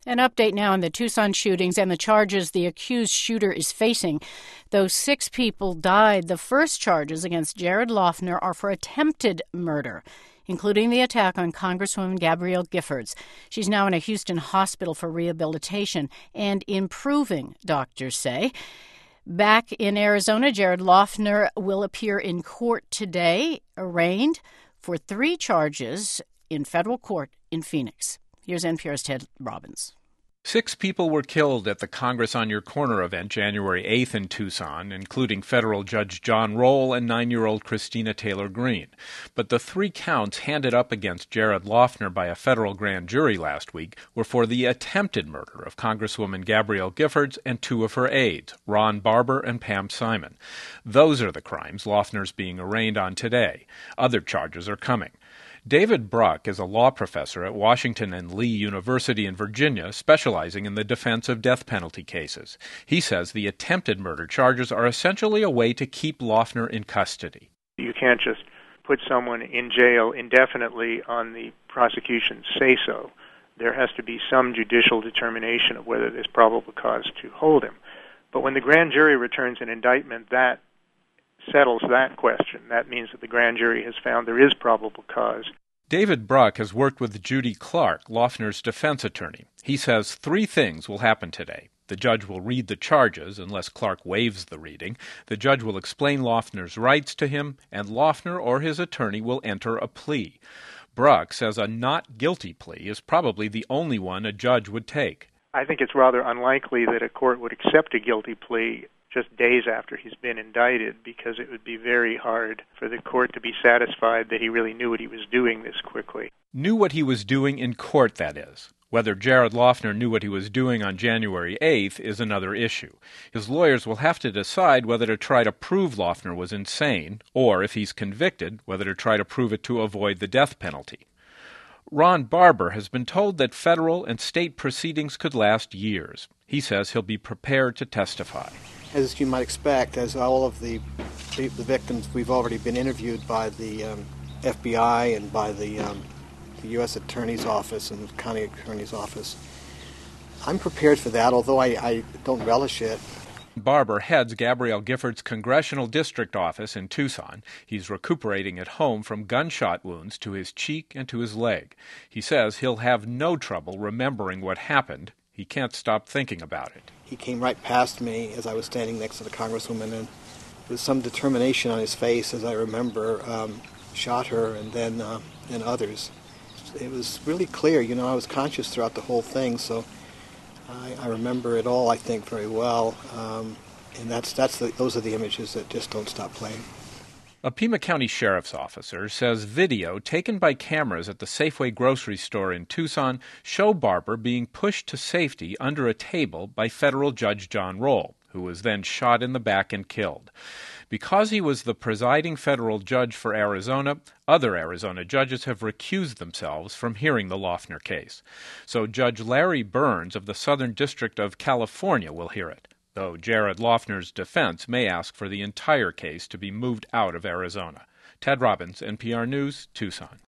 An update now on the Tucson shootings and the charges the accused shooter is facing. Though 6 people died, the first charges against Jared Loughner are for attempted murder, including the attack on Congresswoman Gabrielle Giffords. She's now in a Houston hospital for rehabilitation and improving, doctors say. Back in Arizona, Jared Loughner will appear in court today, arraigned for 3 charges in federal court in Phoenix. Here's NPR's Ted Robbins. 6 people were killed at the Congress on Your Corner event January 8th in Tucson, including federal Judge John Roll and 9-year-old Christina Taylor Greene. But the 3 counts handed up against Jared Loughner by a federal grand jury last week were for the attempted murder of Congresswoman Gabrielle Giffords and 2 of her aides, Ron Barber and Pam Simon. Those are the crimes Loughner's being arraigned on today. Other charges are coming. David Bruck is a law professor at Washington and Lee University in Virginia, specializing in the defense of death penalty cases. He says the attempted murder charges are essentially a way to keep Loughner in custody. You can't just put someone in jail indefinitely on the prosecution's say-so. There has to be some judicial determination of whether there's probable cause to hold him. But when the grand jury returns an indictment, that settles that question. That means that the grand jury has found there is probable cause. David Bruck has worked with Judy Clark, Loughner's defense attorney. He says 3 things will happen today. The judge will read the charges, unless Clark waives the reading. The judge will explain Loughner's rights to him, and Loughner or his attorney will enter a plea. Bruck says a not guilty plea is probably the only one a judge would take. I think it's rather unlikely that a court would accept a guilty plea just days after he's been indicted, because it would be very hard for the court to be satisfied that he really knew what he was doing this quickly. Knew what he was doing in court, that is. Whether Jared Loughner knew what he was doing on January 8th is another issue. His lawyers will have to decide whether to try to prove Loughner was insane, or, if he's convicted, whether to try to prove it to avoid the death penalty. Ron Barber has been told that federal and state proceedings could last years. He says he'll be prepared to testify. As you might expect, as all of the victims, we've already been interviewed by the FBI and by the U.S. Attorney's Office and the County Attorney's Office. I'm prepared for that, although I don't relish it. Barber heads Gabrielle Giffords' congressional district office in Tucson. He's recuperating at home from gunshot wounds to his cheek and to his leg. He says he'll have no trouble remembering what happened. He can't stop thinking about it. He came right past me as I was standing next to the Congresswoman, and with some determination on his face, as I remember, shot her and then and others. It was really clear. I was conscious throughout the whole thing, so I remember it all, I think, very well. And those are the images that just don't stop playing. A Pima County sheriff's officer says video taken by cameras at the Safeway grocery store in Tucson show Barber being pushed to safety under a table by federal Judge John Roll, who was then shot in the back and killed. Because he was the presiding federal judge for Arizona, other Arizona judges have recused themselves from hearing the Loughner case. So Judge Larry Burns of the Southern District of California will hear it, though Jared Loughner's defense may ask for the entire case to be moved out of Arizona. Ted Robbins, NPR News, Tucson.